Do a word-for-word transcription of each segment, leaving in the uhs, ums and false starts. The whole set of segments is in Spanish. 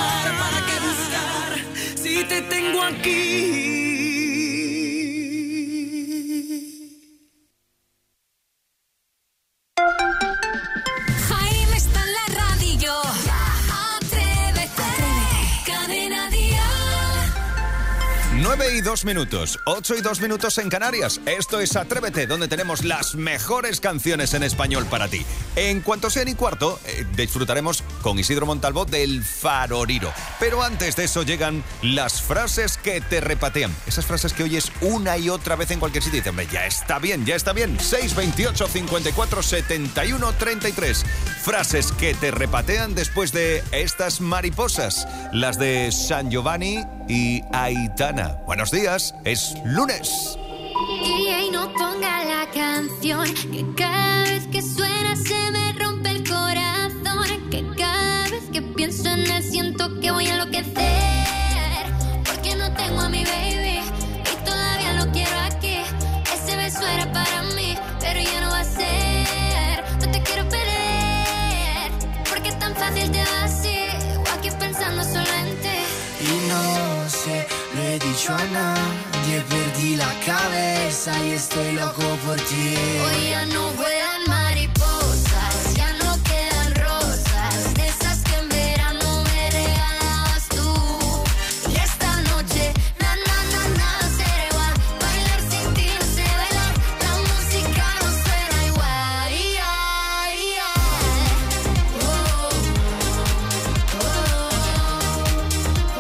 buscar? ¿Para qué buscar si te tengo aquí? Jaime está en la radio. Atrévete, Atrévete. Cadena Dial. nueve y dos minutos, ocho y dos minutos en Canarias. Esto es Atrévete, donde tenemos las mejores canciones en español para ti. En cuanto sean y cuarto, eh, disfrutaremos con Isidro Montalvo del Faroriro. Pero antes de eso llegan las frases que te repatean. Esas frases que oyes una y otra vez en cualquier sitio y dicen, hombre, ya está bien, ya está bien. seis veintiocho, cincuenta y cuatro, setenta y uno, treinta y tres. Frases que te repatean después de estas mariposas. Las de San Giovanni y Aitana. Buenos días, es lunes. D J, no ponga la canción, que cada vez que suena se me rompe el corazón, que cada vez que pienso en él siento que voy a enloquecer, porque no tengo a mi baby y todavía lo quiero aquí. Ese beso era para mí, pero ya no va a ser. No te quiero perder, porque es tan fácil te va así, o aquí pensando solo en ti. Y no sé, lo he dicho a nadie, perdí la cabeza y estoy loco por ti. Hoy ya no vuelan mariposas, ya no quedan rosas, de esas que en verano me regalabas tú. Y esta noche, na, na, na, nada será igual, bailar sin ti no sé bailar, la música no suena igual. Yeah, yeah. Oh, oh,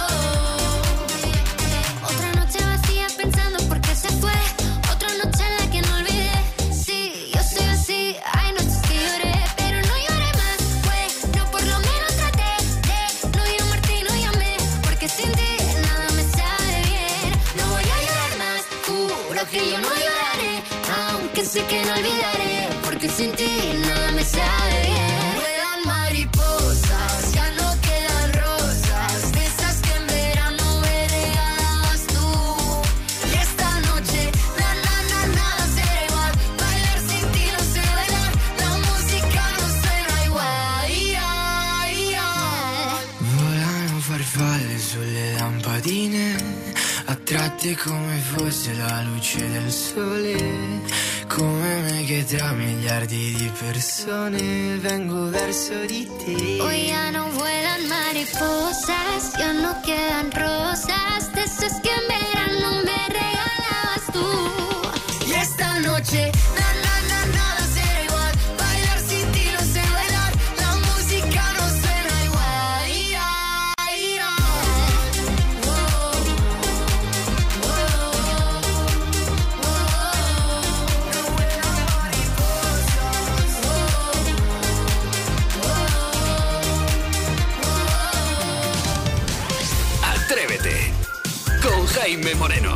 oh. Otra noche vacía pensando por qué se fue, otra noche en la que no olvidé. Sí, yo soy así, hay noches que lloré, pero no lloré más. Bueno, por lo menos traté de no ir a Martín, no llamé, porque sin ti nada me sabe bien. No voy a llorar más, juro que yo no lloraré, aunque sé que no olvidaré, porque sin ti nada me sabe bien. Vuelan mariposas, ya no quedan rosas, de esas que en verano me regalabas tú. Y esta noche, na, na, na, nada será igual, bailar sin ti no sé bailar, la música no suena igual. Yeah, yeah. Volano farfalle sulle lampadine, attratte come fosse la luce del sole, come me che tra miliardi di persone vengo verso di te. Hoy ya no vuelan mariposas, ya no quedan rosas, de esas que en verano me regalabas tú. Y esta noche, na, na, na, nada será igual, bailar sin ti no sé bailar, la música no suena igual. Yeah, yeah. Oh, oh, oh, oh. No vuelan mariposas. Oh, Atrévete con Jaime Moreno.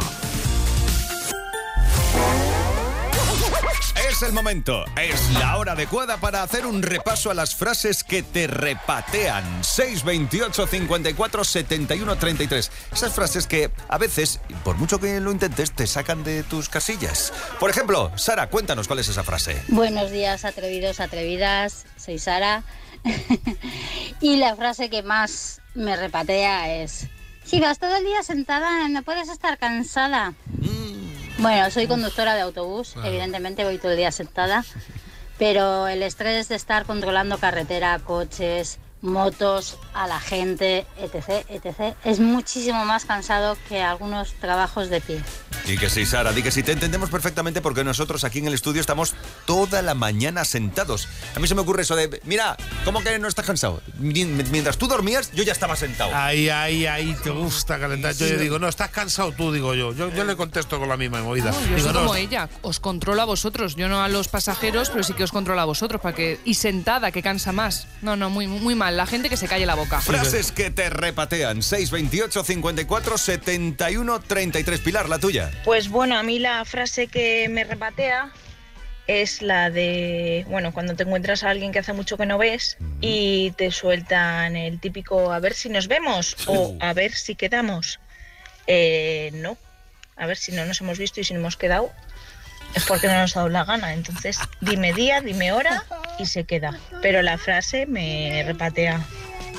Es el momento, es la hora adecuada para hacer un repaso a las frases que te repatean. seis veintiocho, cincuenta y cuatro, setenta y uno, treinta y tres. Esas frases que a veces, por mucho que lo intentes, te sacan de tus casillas. Por ejemplo, Sara, cuéntanos cuál es esa frase. Buenos días, atrevidos, atrevidas. Soy Sara. Y la frase que más me repatea es: si vas todo el día sentada, no puedes estar cansada. Bueno, soy conductora de autobús, Claro. Evidentemente voy todo el día sentada, pero el estrés de estar controlando carretera, coches, motos, a la gente, etc, etcétera, es muchísimo más cansado que algunos trabajos de pie. Di que sí, Sara, di que sí, te entendemos perfectamente porque nosotros aquí en el estudio estamos toda la mañana sentados. A mí se me ocurre eso de, mira, ¿cómo que no estás cansado? Mientras tú dormías, yo ya estaba sentado. Ahí, ahí, ahí te gusta calentar. Yo, yo digo, no, estás cansado tú, digo yo. Yo, yo le contesto con la misma movida. No, yo digo, soy no, como ella, os controlo a vosotros, yo no a los pasajeros, pero sí que os controlo a vosotros, para que y sentada, que cansa más. No, no, muy, muy mal. La gente que se calle la boca. Frases que te repatean. seis veintiocho, cincuenta y cuatro, setenta y uno, treinta y tres. Pilar, la tuya. Pues bueno, a mí la frase que me repatea es la de, bueno, cuando te encuentras a alguien que hace mucho que no ves y te sueltan el típico a ver si nos vemos o a ver si quedamos. Eh, no, a ver si no nos hemos visto y si no hemos quedado es porque no nos ha dado la gana. Entonces, dime día, dime hora y se queda. Pero la frase me repatea.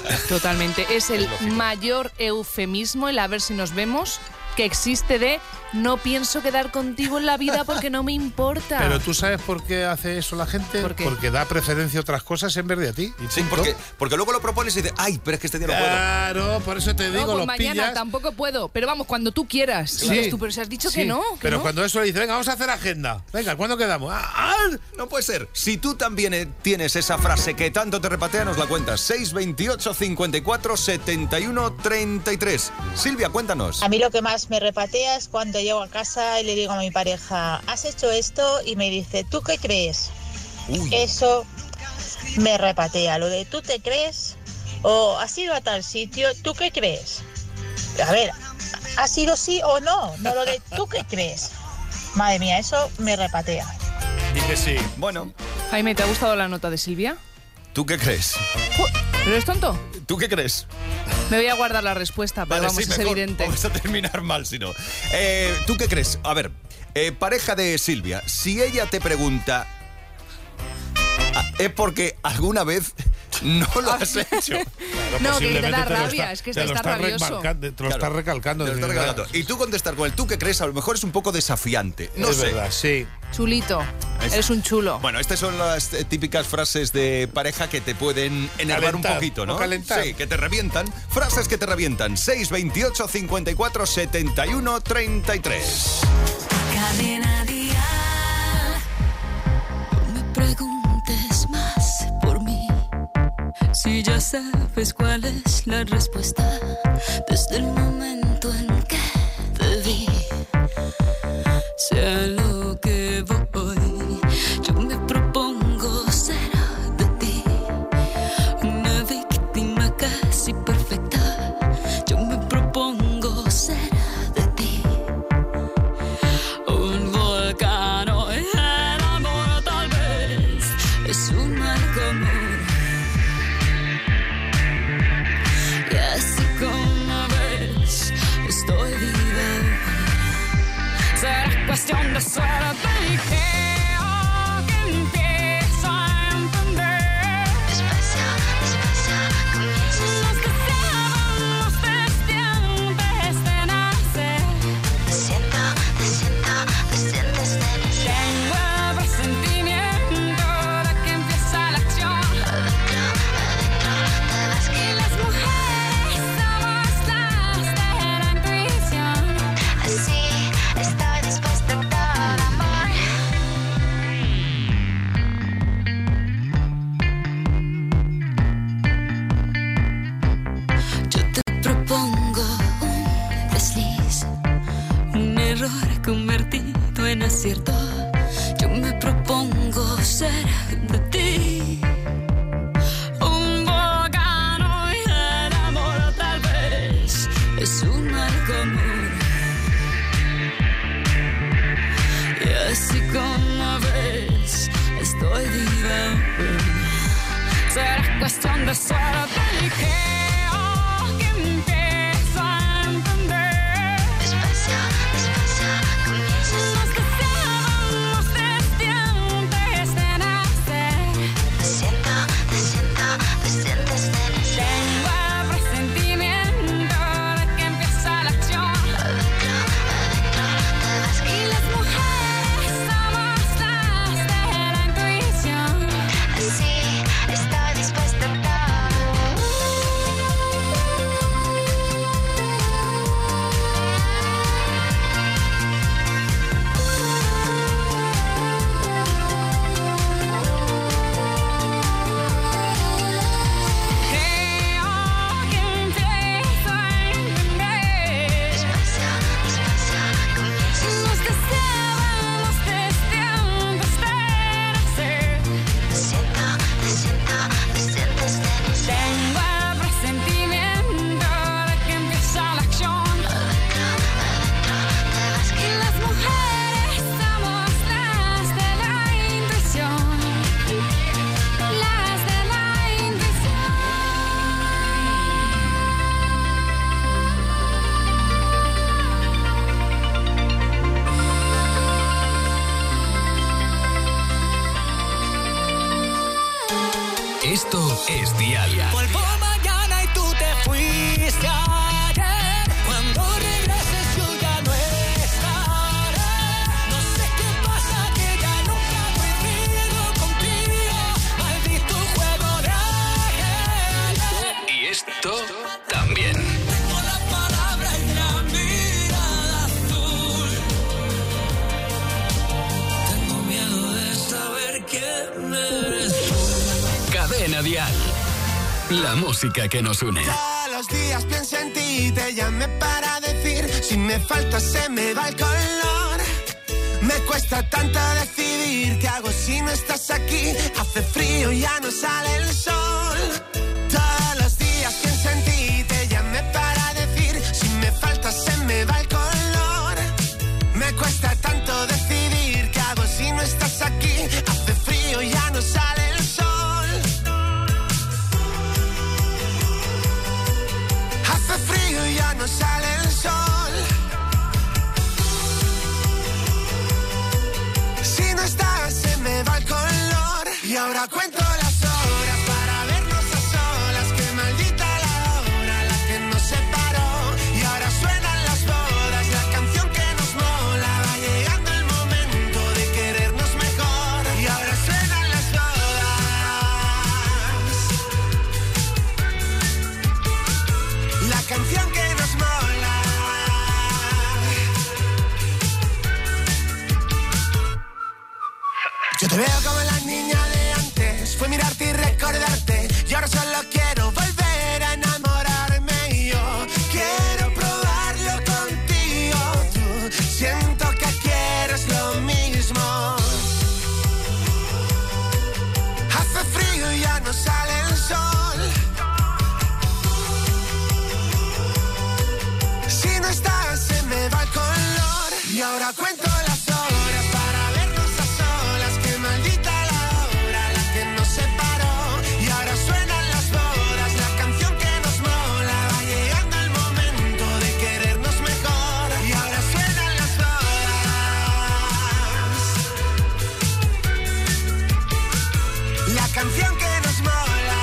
Totalmente. Es el mayor eufemismo, el a ver si nos vemos, que existe de no pienso quedar contigo en la vida porque no me importa. Pero tú sabes por qué hace eso la gente. ¿Por qué? Porque da preferencia a otras cosas en vez de a ti. Y Sí, punto. porque, porque luego lo propones y dices, ay, pero es que este día no puedo. Claro, por eso te digo, No, pues los mañana pillas. tampoco puedo, pero vamos, cuando tú quieras. Sí. Y dices tú, pero si has dicho Sí, que no. que Pero no. cuando eso le dice, venga, vamos a hacer agenda. Venga, ¿cuándo quedamos? Ah, ah. No puede ser. Si tú también eh, tienes esa frase que tanto te repatea, nos la cuentas. seis veintiocho, cincuenta y cuatro, setenta y uno, treinta y tres. Silvia, cuéntanos. A mí lo que más me repatea es cuando llego a casa y le digo a mi pareja, ¿has hecho esto? Y me dice, ¿tú qué crees? Uy. Eso me repatea. Lo de ¿tú te crees? O ¿has ido a tal sitio? ¿Tú qué crees? A ver, ¿ha sido sí o no? No lo de ¿tú qué crees? Madre mía, eso me repatea. Dice sí. Bueno, Jaime, ¿te ha gustado la nota de Silvia? ¿tú qué crees? ¿Pero eres tonto? ¿Tú qué crees? Me voy a guardar la respuesta, pero Vale, vamos, sí, es mejor. evidente. Vamos a terminar mal, si no. Eh, ¿Tú qué crees? A ver, eh, pareja de Silvia, si ella te pregunta, ah, es porque alguna vez no lo has hecho. Claro, No, que te da posiblemente te lo rabia, es que te lo está rabioso. remarcando, Te lo Claro, estás recalcando. te lo de estás verdad. regalando. Y tú contestar con el tú qué crees, a lo mejor es un poco desafiante. No es sé. verdad, sí. Chulito, Es- eres un chulo. Bueno, estas son las eh, típicas frases de pareja que te pueden enervar un Calentar, poquito, ¿no? o calentar. Sí, que te revientan. Frases que te revientan. seis veintiocho, cincuenta y cuatro, setenta y uno, treinta y tres. Cadena Dial. No me preguntes más por mí, si ya sabes cuál es la respuesta desde el momento en que te vi. Sé a lo que voy, yo me propongo ser de ti, una víctima casi perfecta. Yo me propongo ser de ti, un volcán o el amor tal vez es un mal común. Y así como ves, estoy viva. Será cuestión de suerte y creo que empiezo a entender. Despacio, despacio, comienza a Los deseamos desde antes de nacer. Te siento, te siento, te sientes de nacer. Tengo el presentimiento de que empieza la acción. Adentro, adentro, te vas que las mujeres somos las de la intuición. Así estoy dispuesta a todo amor. Yo te propongo un desliz, un error convertido en acierto. Yo me propongo ser de ti, un volcán y el amor tal vez es un mal común. Y así como ves, estoy viva. Será cuestión de suerte y creo que empiezo a entender. Despacio, despacio, comienza Nos deseamos desde antes de nacer. Te siento, te siento, te sientes de nacer. Tengo el presentimiento de que empieza la acción. Adentro, adentro, te vas y las mujeres somos las de la intuición. Así estoy dispuesta a todo. Creo que empiezo a entender. Despacio, despacio, comienza Nos deseamos desde antes de nacer. Te siento, te siento, te sientes de nacer. Tengo el presentimiento de que empieza la acción. Adentro, adentro, te vas y las mujeres somos las de la intuición. Las de la intuición. Esto es Dial. Vuelvo mañana y también. Tengo la palabra y la mirada azul. Tengo miedo de saber quién eres tú. Cadena Dial. La música que nos une. Todos los días pienso en ti, te llamé para decir, si me faltas se me va el color. Me cuesta tanto decidir, ¿qué hago si no estás aquí? Hace frío y ya no sale el sol. Todos los días pienso en ti, te llamé para decir, si me faltas se me va el color. Me cuesta tanto decidir, ¿qué hago si no estás aquí? Hace frío y ya no sale el sol. Hace frío y ya no sale el sol. Si no estás se me va el color. Y ahora cuento las horas para vernos a solas. Qué maldita la hora, la que nos separó. Y ahora suenan las bodas, la canción que nos mola. Va llegando el momento de querernos mejor. Y ahora suenan las bodas, la canción que nos mola. Yo te veo como la niña de antes, fue mirarte y recordarte. Y ahora solo quiero volver a enamorarme. Y yo quiero probarlo contigo. Tú siento que quieres lo mismo. Hace frío y ya no sale el sol. Si no estás se me va el color. Y ahora cuento las horas para vernos a solas. Qué maldita la hora, la que nos separó. Y ahora suenan las bodas, la canción que nos mola. Va llegando el momento de querernos mejor. Y ahora suenan las bodas, la canción que nos mola.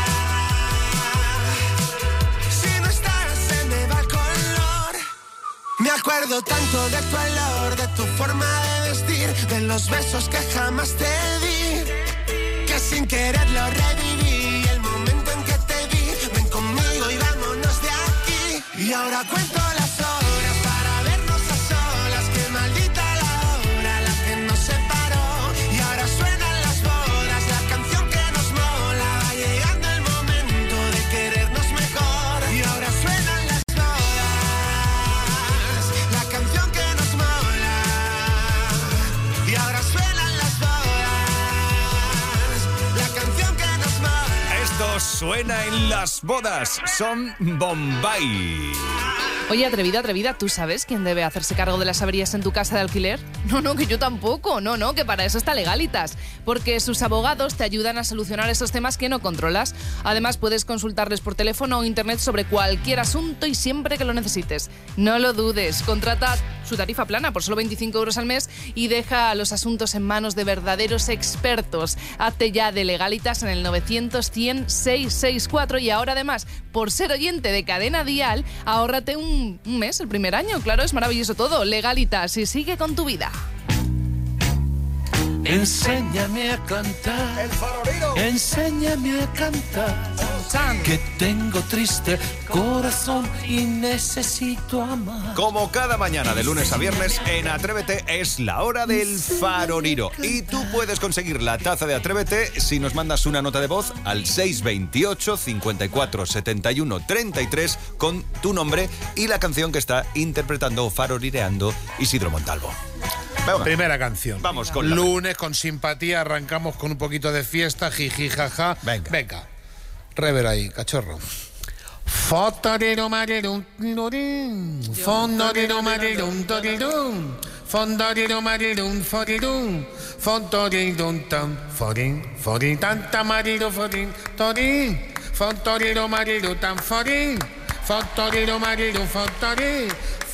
Si no estás se me va el color. Me acuerdo tanto de tu olor, de tu forma de vestir, de los besos que jamás te di, que sin querer lo reviví. El momento en que te vi, ven conmigo y vámonos de aquí. Y ahora cuento las horas para vernos a solas. Qué maldita la hora, la que nos separó. Y ahora suenan las bodas, la canción que nos mola. Va llegando el momento de querernos mejor. Y ahora suenan las bodas, la canción que nos mola. Y ahora suenan las bodas, la canción que nos mola. Esto suena en las bodas. Son Bombay. Oye, atrevida, atrevida, ¿tú sabes quién debe hacerse cargo de las averías en tu casa de alquiler? No, no, que yo tampoco, no, no, que para eso está Legalitas, porque sus abogados te ayudan a solucionar esos temas que no controlas. Además, puedes consultarles por teléfono o internet sobre cualquier asunto y siempre que lo necesites. No lo dudes, contrata su tarifa plana por solo veinticinco euros al mes y deja los asuntos en manos de verdaderos expertos. Hazte ya de Legalitas en el novecientos cien seiscientos sesenta y cuatro y ahora además, por ser oyente de Cadena Dial, ahórrate un Un, un mes, el primer año, claro, es maravilloso todo. Legalitas y sigue con tu vida. Enséñame a cantar. El farolero. Enséñame a cantar. San. Que tengo triste corazón y necesito amar. Como cada mañana de lunes a viernes en Atrévete es la hora del faroliro. Y tú puedes conseguir la taza de Atrévete si nos mandas una nota de voz al seis veintiocho, cincuenta y cuatro, setenta y uno, treinta y tres con tu nombre y la canción que está interpretando o farolireando Isidro Montalvo. Venga. Primera canción. Vamos con la... Lunes con simpatía, arrancamos con un poquito de fiesta, jiji, jaja. Venga. Venga. Rever ahí, cachorro. Fotorero marirum, fondorero marirum, torirum, fondorero marirum, forirum, fondorirum tam, forin, forin tanta marido, forin, torin, fondorero marido tam, forin, fondorero marido, fontorin.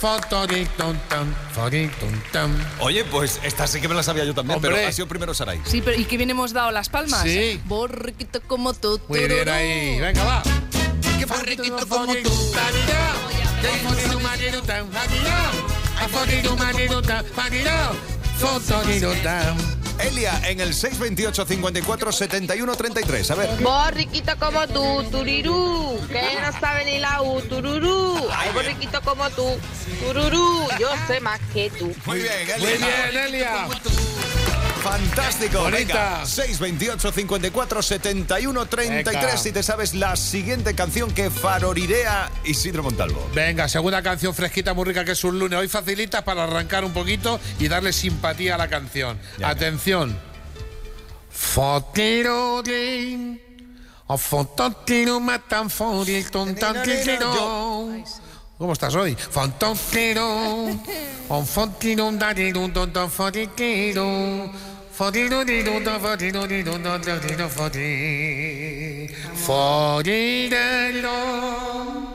Oye, pues esta sí que me la sabía yo también, Hombre. pero ha sido primero Saray. Sí, pero ¿y qué bien hemos dado las palmas? Sí. Borriquito como tú. Muy bien ahí. Venga, va. Qué borriquito como tú. Elia en el seis veintiocho, cincuenta y cuatro, setenta y uno, treinta y tres. A ver. Vos riquito como tú, turirú, que no sabe ni la U, tururú. Ay, vos riquito como tú, tururú, yo sé más que tú. Muy bien, Elia. Muy bien, Elia. Fantástico. Bonita. Venga, seis veintiocho, cincuenta y cuatro, setenta y uno, treinta y tres. Venga. Si te sabes la siguiente canción que farorirea Isidro Montalvo. Venga, segunda canción fresquita, muy rica, que es un lunes. Hoy facilita para arrancar un poquito y darle simpatía a la canción. Ya, Atención. Fotirodin, o fototiro matan foril tontantiro. ¿Cómo estás hoy? Fototiro, o fotiro dadiro tonton fotitiro. Fotirodiro fotirodiro fotirodiro fotir. Forirero.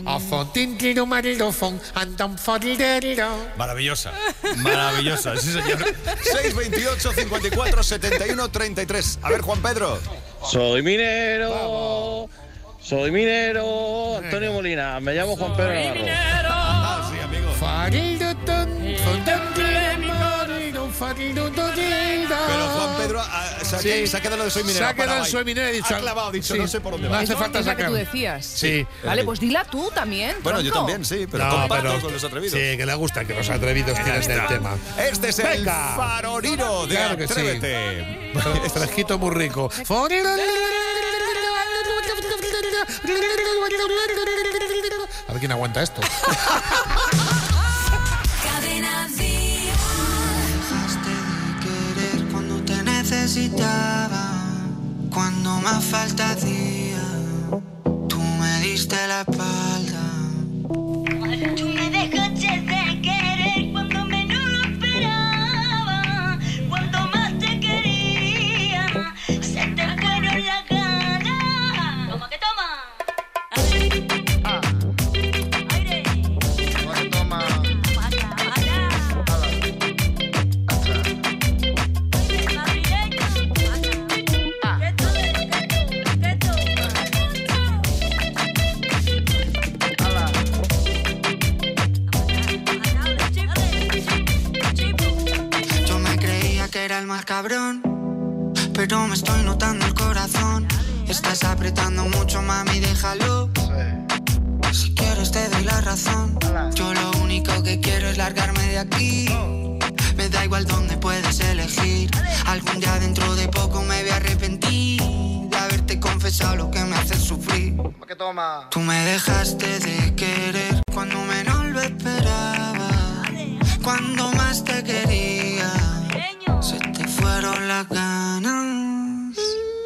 Maravillosa, maravillosa, sí señor. seis veintiocho, cincuenta y cuatro, setenta y uno, treinta y tres. A ver, Juan Pedro. Soy minero, soy minero, Antonio Molina, me llamo Juan Pedro Navarro. Ah, sí, amigo. Pero Juan Pedro ah, se, ha, Sí. se ha quedado lo de soy minero. Se ha ha quedado parado en soy ahí. minero y ha dicho. Ha clavado, ha dicho, Sí. no sé por dónde No va. hace falta Es la que sacar. tú decías. Sí. Vale, pues dila tú también. Bueno, yo tronco. también, sí, pero No, comparto pero- con los atrevidos. Sí, que le gusta que los atrevidos tiren del tema. Este es el Venga. faroriro de Claro que sí. Atrévete. Fresquito muy rico. A ver quién aguanta esto. Cadena Dial. Dejaste de querer cuando te necesitaba, cuando más falta hacía, tú me diste la espalda. Tú me dejaste de querer cuando menos lo esperaba, cuando más te quería, se te fueron las ganas. Toma que toma. Aire. Toma. Yo me creía que era el más cabrón, pero me estoy notando el corazón. Estás apretando mucho, mami, déjalo. Si quieres te doy la razón. Yo lo único que quiero es largarme de aquí. Me da igual dónde puedes elegir. Algún día dentro de poco me voy a arrepentir de haberte confesado lo que me hace sufrir. ¿Qué toma? Tú me dejaste de querer cuando menos lo esperaba, cuando más te quería, se te fueron las ganas.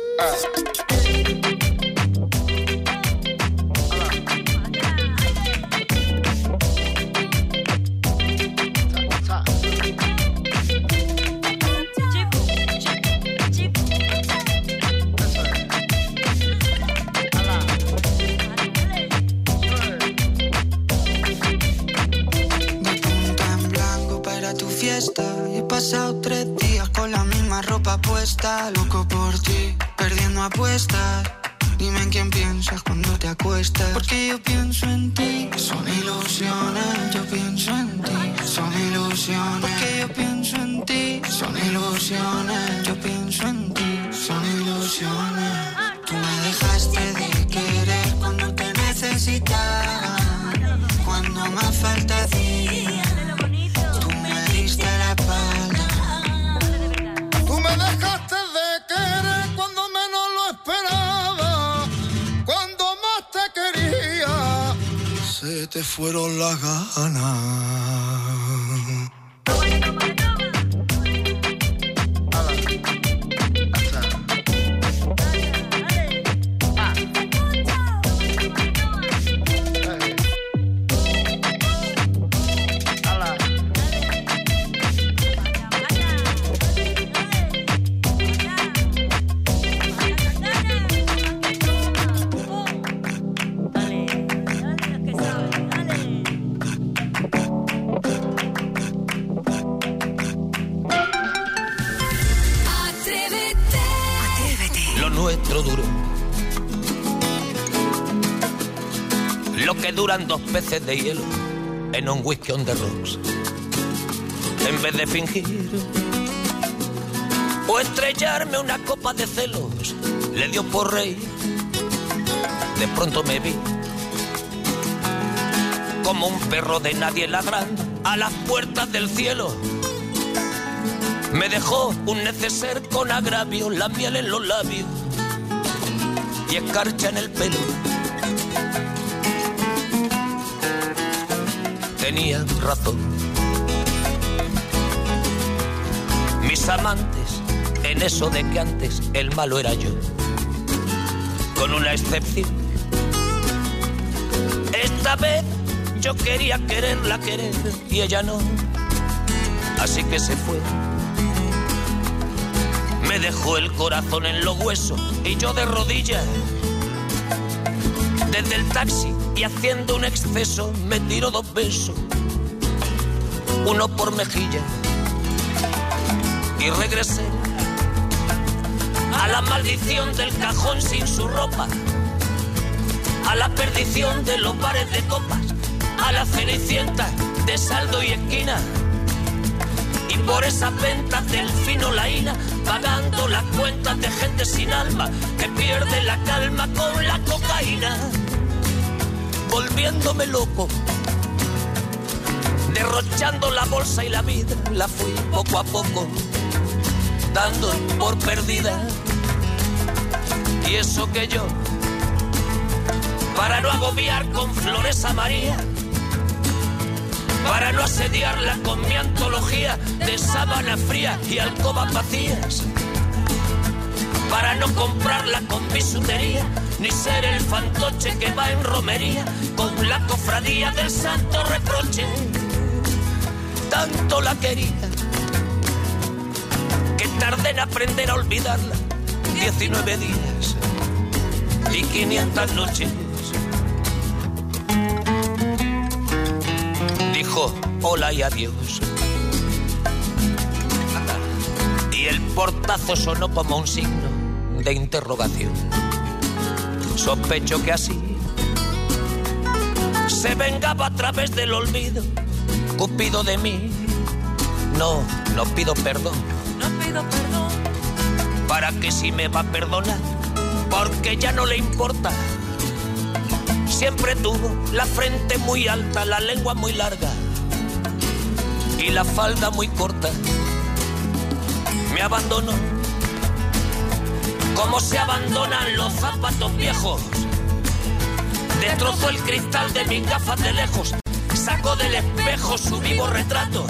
De punta en blanco para tu fiesta, y he pasado tres días con la misma ropa puesta. Loco por ti, perdiendo apuestas. Dime en quién piensas cuando te acuestas, porque yo pienso en ti. Son ilusiones, yo pienso en ti. Son ilusiones, porque yo pienso en ti. Son ilusiones, yo pienso en ti. Son ilusiones. Tú me dejaste de querer cuando te necesitaba, cuando más falta hacía, tú me diste la espalda. Tú me dejaste de querer cuando menos lo esperaba, cuando más te quería, Se te fueron las ganas. Atrévete. Atrévete. Lo nuestro duro. Lo que duran dos peces de hielo en un whisky on the rocks. En vez de fingir o estrellarme una copa de celos. Le dio por reír. De pronto me vi como un perro de nadie ladrando a las puertas del cielo. Me dejó un neceser con agravio, la miel en los labios y escarcha en el pelo. Tenía razón. Mis amantes, en eso de que antes el malo era yo, con una excepción. Esta vez yo quería quererla querer y ella no, así que se fue. Me dejó el corazón en los huesos y yo de rodillas. Desde el taxi y haciendo un exceso me tiró dos besos, uno por mejilla, y regresé a la maldición del cajón sin su ropa, a la perdición de los bares de copas, a la cenicienta de saldo y esquina, y por esas ventas del fino laína, pagando las cuentas de gente sin alma que pierde la calma con la cocaína, volviéndome loco, derrochando la bolsa y la vida, la fui poco a poco dando por perdida. Y eso que yo, para no agobiar con flores a María, para no asediarla con mi antología de sábana fría y alcobas vacías, para no comprarla con bisutería, ni ser el fantoche que va en romería con la cofradía del santo reproche. Tanto la quería que tardé en aprender a olvidarla, diecinueve días y quinientas noches. Dijo hola y adiós, y el portazo sonó como un signo de interrogación. Sospecho que así se vengaba a través del olvido Cupido de mí. No, no pido perdón, no pido perdón, para que si me va a perdonar, porque ya no le importa. Siempre tuvo la frente muy alta, la lengua muy larga y la falda muy corta. Me abandonó como se abandonan los zapatos viejos. Destrozó el cristal de mis gafas de lejos, sacó del espejo su vivo retrato.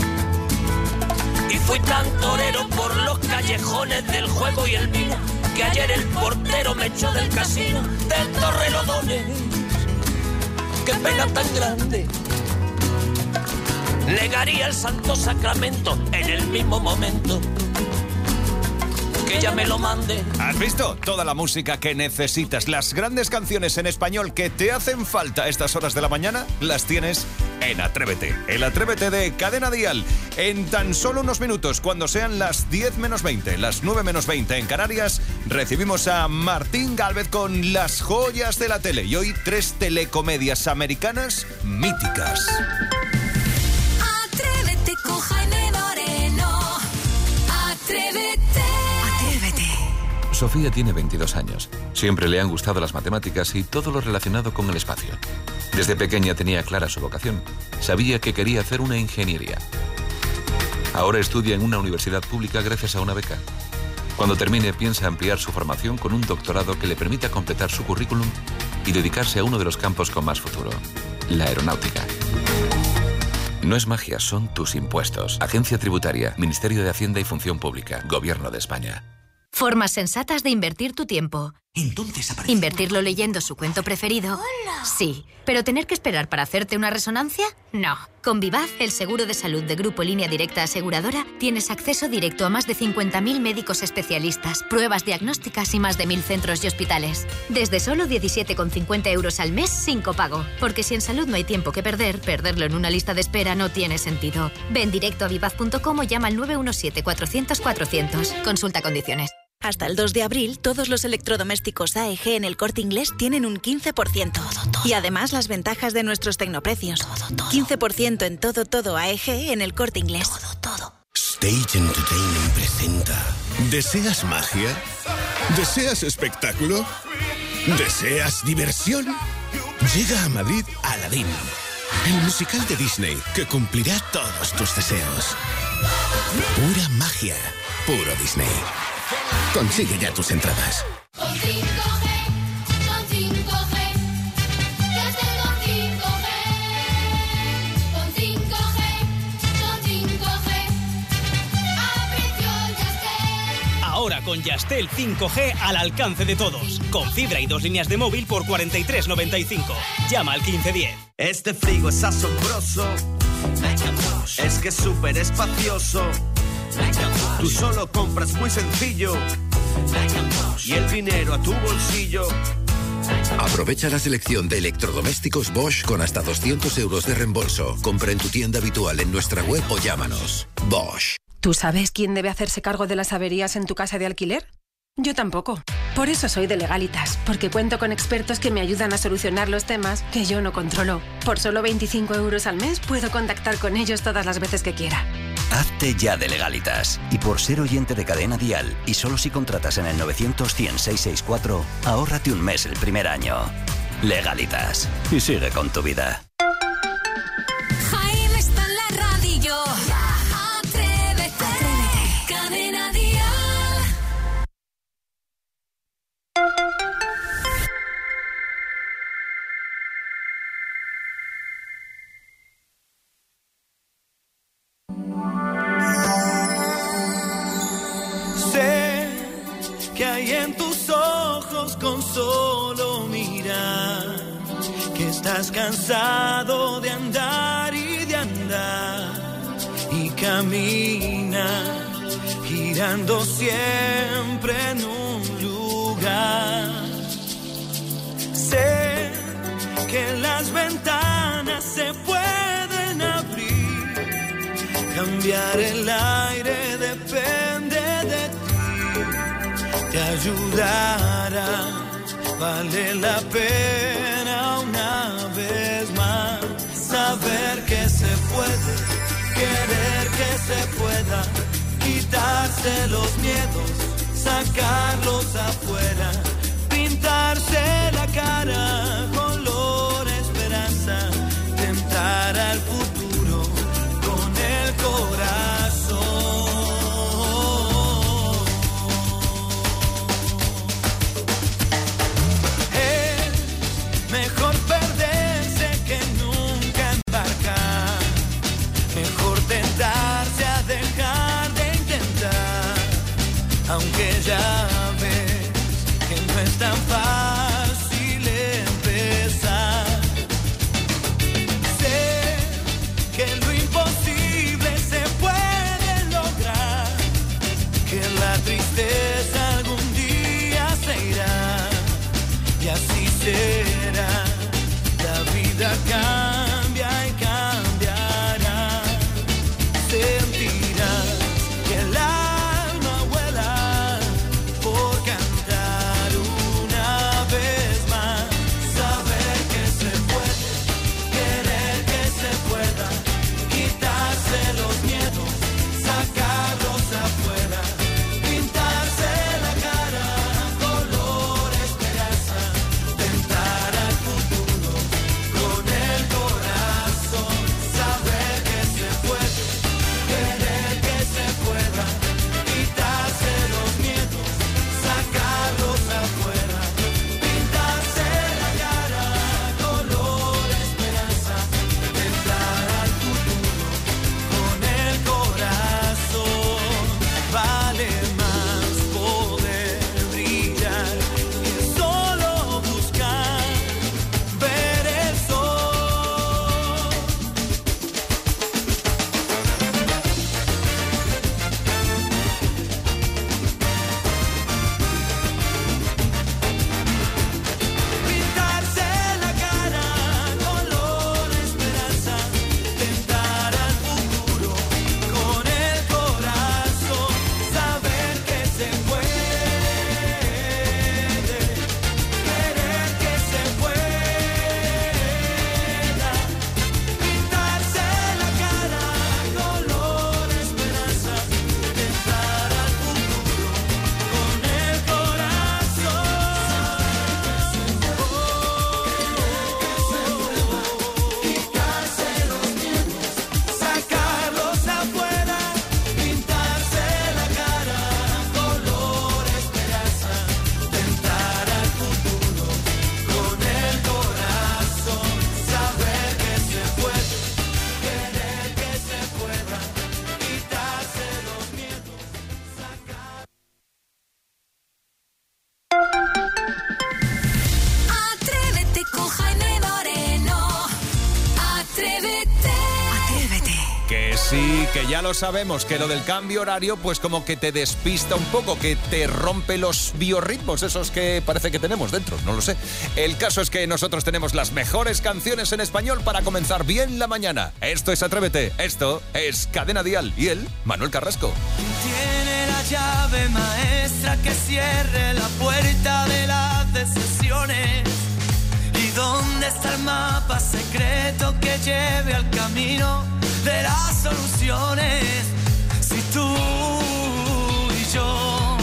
Y fui tan torero por los callejones del juego y el vino, que ayer el portero me echó del casino del Torrelodones. Qué pena tan grande. Negaría el santo sacramento en el mismo momento que ella me lo mande. ¿Has visto? Toda la música que necesitas, las grandes canciones en español que te hacen falta a estas horas de la mañana, las tienes en Atrévete. El Atrévete de Cadena Dial. En tan solo unos minutos, cuando sean las diez menos veinte, las nueve menos veinte en Canarias, recibimos a Martín Gálvez con las joyas de la tele. Y hoy tres telecomedias americanas míticas. Atrévete con Jaime Moreno. Atrévete. Sofía tiene veintidós años. Siempre le han gustado las matemáticas y todo lo relacionado con el espacio. Desde pequeña tenía clara su vocación. Sabía que quería hacer una ingeniería. Ahora estudia en una universidad pública gracias a una beca. Cuando termine, piensa ampliar su formación con un doctorado que le permita completar su currículum y dedicarse a uno de los campos con más futuro, la aeronáutica. No es magia, son tus impuestos. Agencia Tributaria, Ministerio de Hacienda y Función Pública, Gobierno de España. Formas sensatas de invertir tu tiempo. Entonces aparece... ¿Invertirlo leyendo su cuento preferido? ¡Hola! Sí. ¿Pero tener que esperar para hacerte una resonancia? No. Con Vivaz, el seguro de salud de Grupo Línea Directa Aseguradora, tienes acceso directo a más de cincuenta mil médicos especialistas, pruebas diagnósticas y más de mil centros y hospitales. Desde solo diecisiete con cincuenta euros al mes sin copago. Porque si en salud no hay tiempo que perder, perderlo en una lista de espera no tiene sentido. Ven directo a vivaz punto com o llama al nueve uno siete, cuatrocientos, cuatrocientos. Consulta condiciones. Hasta el dos de abril, todos los electrodomésticos A E G en El Corte Inglés tienen un quince por ciento. Todo, todo. Y además las ventajas de nuestros tecnoprecios. Todo, todo. quince por ciento en todo, todo A E G en El Corte Inglés. Todo, todo. Stage Entertainment presenta ¿Deseas magia? ¿Deseas espectáculo? ¿Deseas diversión? Llega a Madrid Aladdin, el musical de Disney que cumplirá todos tus deseos. Pura magia, puro Disney. Consigue ya tus entradas. Con cinco G, con cinco G, ya tengo cinco G. Con cinco G, con cinco G, a precio Yastel. Ahora con Yastel cinco G al alcance de todos. Con fibra y dos líneas de móvil por cuarenta y tres noventa y cinco. Llama al quince diez. Este frigo es asombroso. Es que es súper espacioso. Tú solo compras muy sencillo y el dinero a tu bolsillo. Aprovecha la selección de electrodomésticos Bosch con hasta doscientos euros de reembolso. Compra en tu tienda habitual, en nuestra web o llámanos. Bosch. ¿Tú sabes quién debe hacerse cargo de las averías en tu casa de alquiler? Yo tampoco. Por eso soy de Legalitas, porque cuento con expertos que me ayudan a solucionar los temas que yo no controlo. Por solo veinticinco euros al mes puedo contactar con ellos todas las veces que quiera. Hazte ya de Legalitas. Y por ser oyente de Cadena Dial, y solo si contratas en el novecientos cien seiscientos sesenta y cuatro, ahórrate un mes el primer año. Legalitas. Y sigue con tu vida. Jaime está en la radio. Atrévete. Atrévete. Cadena Dial. Sé que hay en tus ojos con solo mirar que estás cansado de andar y de andar y camina girando siempre en un lugar. Sé que las ventanas se pueden abrir, cambiar el aire depende de ti. Te ayudará, vale la pena una vez más saber que se puede, querer que se pueda, quitarse los miedos, sacarlos afuera, pintarse la cara, color esperanza, tentar al futuro con el corazón. Mejor perderse que nunca embarcar. Mejor tentarse a dejar de intentar. Aunque ya ves que no es tan fácil empezar. Que sí, que ya lo sabemos, que lo del cambio horario pues como que te despista un poco, que te rompe los biorritmos, esos que parece que tenemos dentro, no lo sé. El caso es que nosotros tenemos las mejores canciones en español para comenzar bien la mañana. Esto es Atrévete, esto es Cadena Dial y él, Manuel Carrasco. Tiene la llave maestra que cierre la puerta de las decisiones. ¿Y dónde está el mapa secreto que lleve al camino de las soluciones? Si tú y yo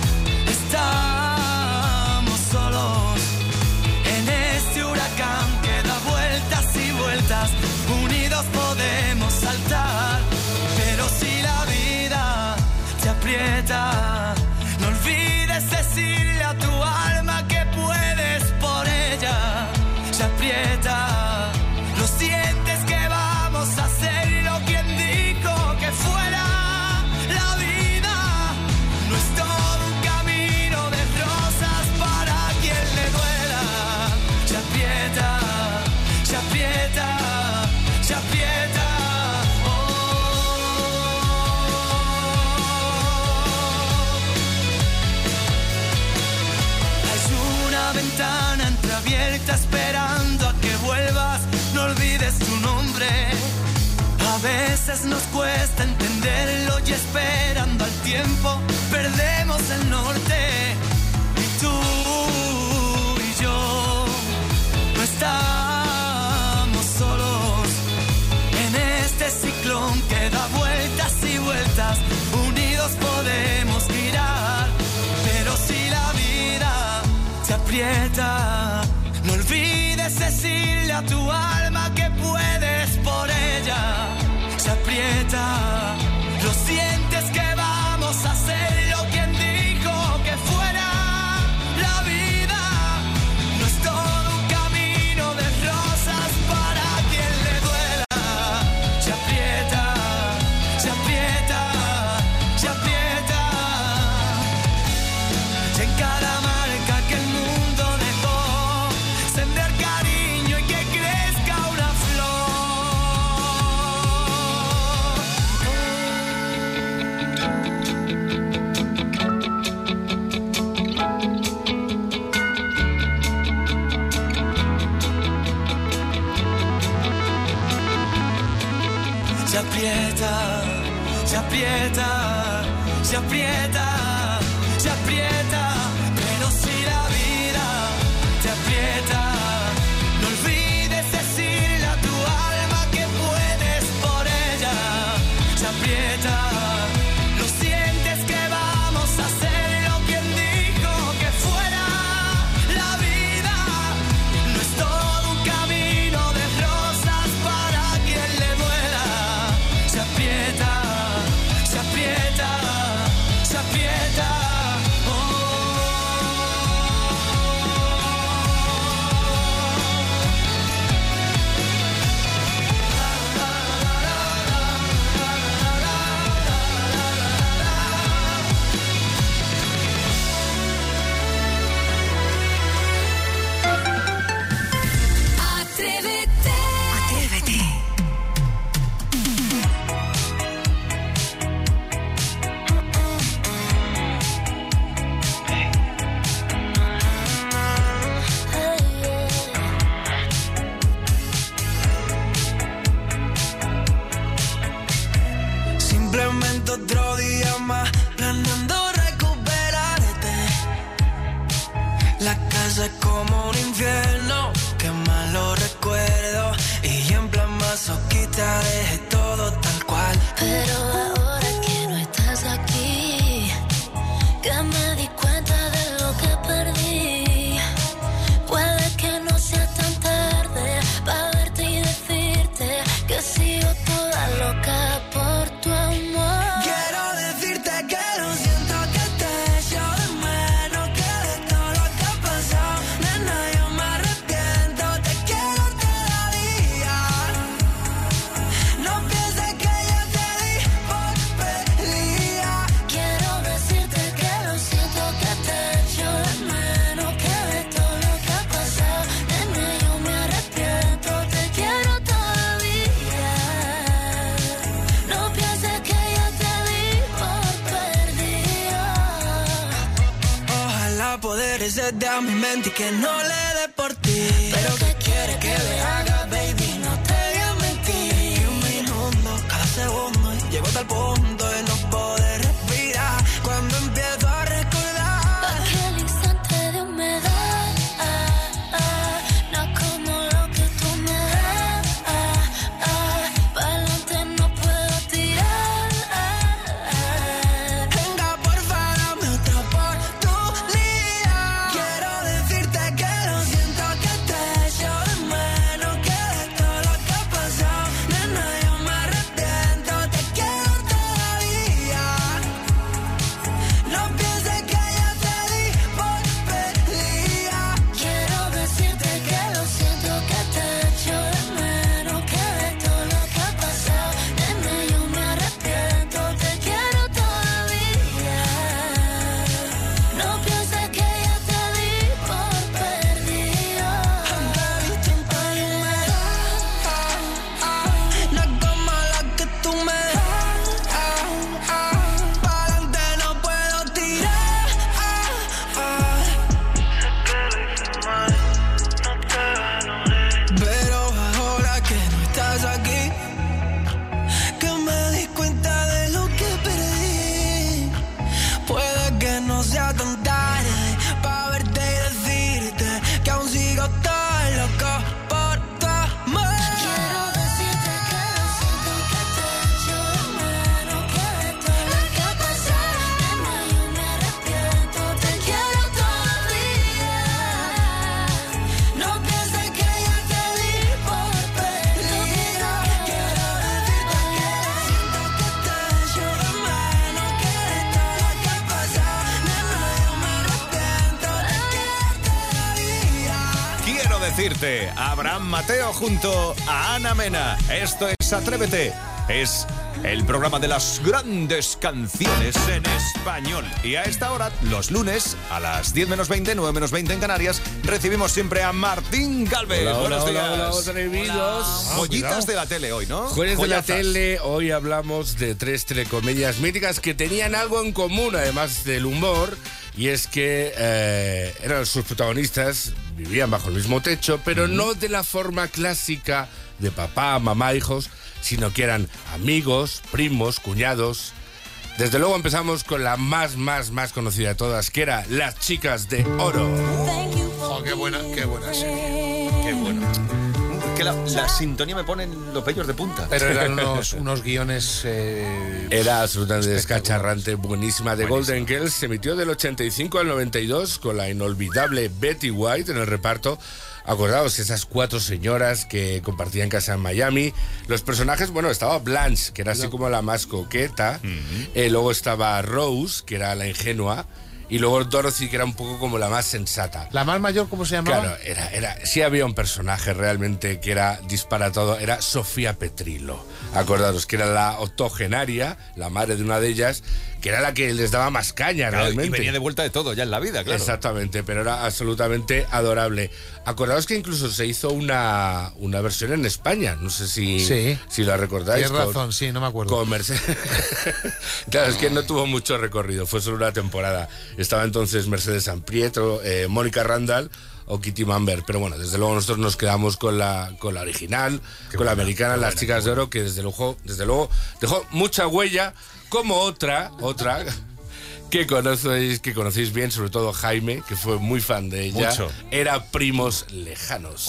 estamos solos en este huracán que da vueltas y vueltas, unidos podemos saltar. Pero si la vida te aprieta, no olvides decirle a tu alma que puedes por ella. Se aprieta, lo sientes que vamos a hacerlo. Quien dijo que fuera la vida no es todo un camino de rosas para quien le duela. Se aprieta, se aprieta, se aprieta. Ventana entreabierta esperando a que vuelvas, no olvides tu nombre. A veces nos cuesta entenderlo y esperando al tiempo perdemos el norte. Y tú y yo no estamos solos en este ciclón que da vueltas y vueltas, unidos podemos girar. Pero si la vida se aprieta, no olvides decirle a tu alma que puedes por ella. Se aprieta, lo sientes que vamos a hacerlo. Quien dijo que fuera la vida no es todo un camino de rosas para quien le duela. Se aprieta, se aprieta, se aprieta. Y en cada marca que el mundo dejó, sembrar cariño y que crezca una flor. Se aprieta, se aprieta, se aprieta, se aprieta. Pero si la vida te aprieta, no olvides decirle a tu alma que puedes por ella. Se aprieta, lo sientes que vamos a hacerlo. Quien dijo que fuera la vida no es todo un camino de rosas para quien le duela. Se aprieta, se aprieta, se aprieta. Atrévete. Atrévete. Simplemente otro día más, planeando recuperarte. La casa es como un infierno, qué malo recuerdo. Y en plan masoquista dejé todo tal cual. Pero ahora que no estás aquí, que me di cuenta de lo que perdí. Puede que no sea tan tarde para verte y decirte que sigo toda loca por tu amor. Quiero decirte que lo siento, que te echo de menos, que de todo lo que ha pasado, nena, yo me arrepiento. Te quiero todavía. No pienses que ya te di se dé a mi mente y que no le dé por ti. Pero ¿qué quieres que le haga, baby? No te voy a mentir. Un minuto, cada segundo, y llego hasta el punto de no poder respirar. Cuando empiezo a recordar aquel instante de humedad, ah, ah, no como lo que tú me das, ah, ah, pa'lante no puedo tirar, ah, ah. Venga, porfa, dame otra oportunidad. Quiero decirte que lo siento, que te echo de menos, que de todo lo que ha pasado, nena, yo me arrepiento, te quiero todavía. No pienses que ya te di por perdida. Quiero decirte que lo siento, que te echo de menos, que de todo lo que ha pasado, nena, yo me arrepiento, te quiero todavía. No pienses que ya te di por perdida. No es como la que tú me das, pa'lante no puedo tirar. Pero ahora que no estás aquí, que me di cuenta de lo que perdí, puede que no sea tan tarde pa' verte y decirte que aún sigo tan loco por tu amor. Quiero decirte que lo siento, que te echo de menos, que de todo lo que ha pasado, nena, yo me arrepiento, te quiero todavía. No pienses que ya te di por perdida. Quiero decirte que lo siento, que te echo de menos, que de todo lo que ha pasado, nena, yo me arrepiento, te quiero todavía. Quiero decirte, Abraham Mateo junto a Ana Mena. Esto es Atrévete. Es el programa de las grandes canciones en español. Y a esta hora, los lunes, a las diez menos veinte, nueve menos veinte en Canarias, recibimos siempre a Martín Galvez. Hola, hola, Buenos hola, días. hola, hola, atrevidos. Joyitas de la tele hoy, ¿no? Jueves de la Joyazas. tele, hoy hablamos de tres telecomedias míticas que tenían algo en común, además del humor, y es que eh, eran sus protagonistas, vivían bajo el mismo techo, pero no de la forma clásica de papá, mamá, hijos, sino que eran amigos, primos, cuñados. Desde luego empezamos con la más, más, más conocida de todas, que era Las Chicas de Oro. Oh, qué buena, qué buena serie. Qué bueno. Que la, la sintonía me pone los vellos de punta. Pero eran unos, unos guiones... eh, Era absolutamente descacharrante, buenísima. The Buenísima. Golden Girls se emitió del ochenta y cinco al noventa y dos con la inolvidable Betty White en el reparto. Acordaos, esas cuatro señoras que compartían casa en Miami. Los personajes, bueno, estaba Blanche, que era así como la más coqueta. Eh, luego estaba Rose, que era la ingenua. Y luego Dorothy, que era un poco como la más sensata. ¿La más mayor cómo se llamaba? Claro, era, era, sí había un personaje realmente que era disparatado, era Sofía Petrilo. Acordaros que era la octogenaria, la madre de una de ellas, que era la que les daba más caña, Claro, realmente. y venía de vuelta de todo ya en la vida, claro. Exactamente, pero era absolutamente adorable. Acordaos que incluso se hizo una, una versión en España, no sé si, Sí. si la recordáis. Tienes razón, sí, no me acuerdo. Con Mercedes. Claro, es que no tuvo mucho recorrido, fue solo una temporada. Estaba entonces Mercedes San Pietro, eh, Mónica Randall o Kitty Mamber, pero bueno, desde luego nosotros nos quedamos con la, con la original, Qué con la buena, americana, qué Las buena, Chicas de Oro, que desde luego, desde luego dejó mucha huella, como otra, otra que conocéis, que conocéis bien, sobre todo Jaime, que fue muy fan de ella. Mucho. Era Primos Lejanos.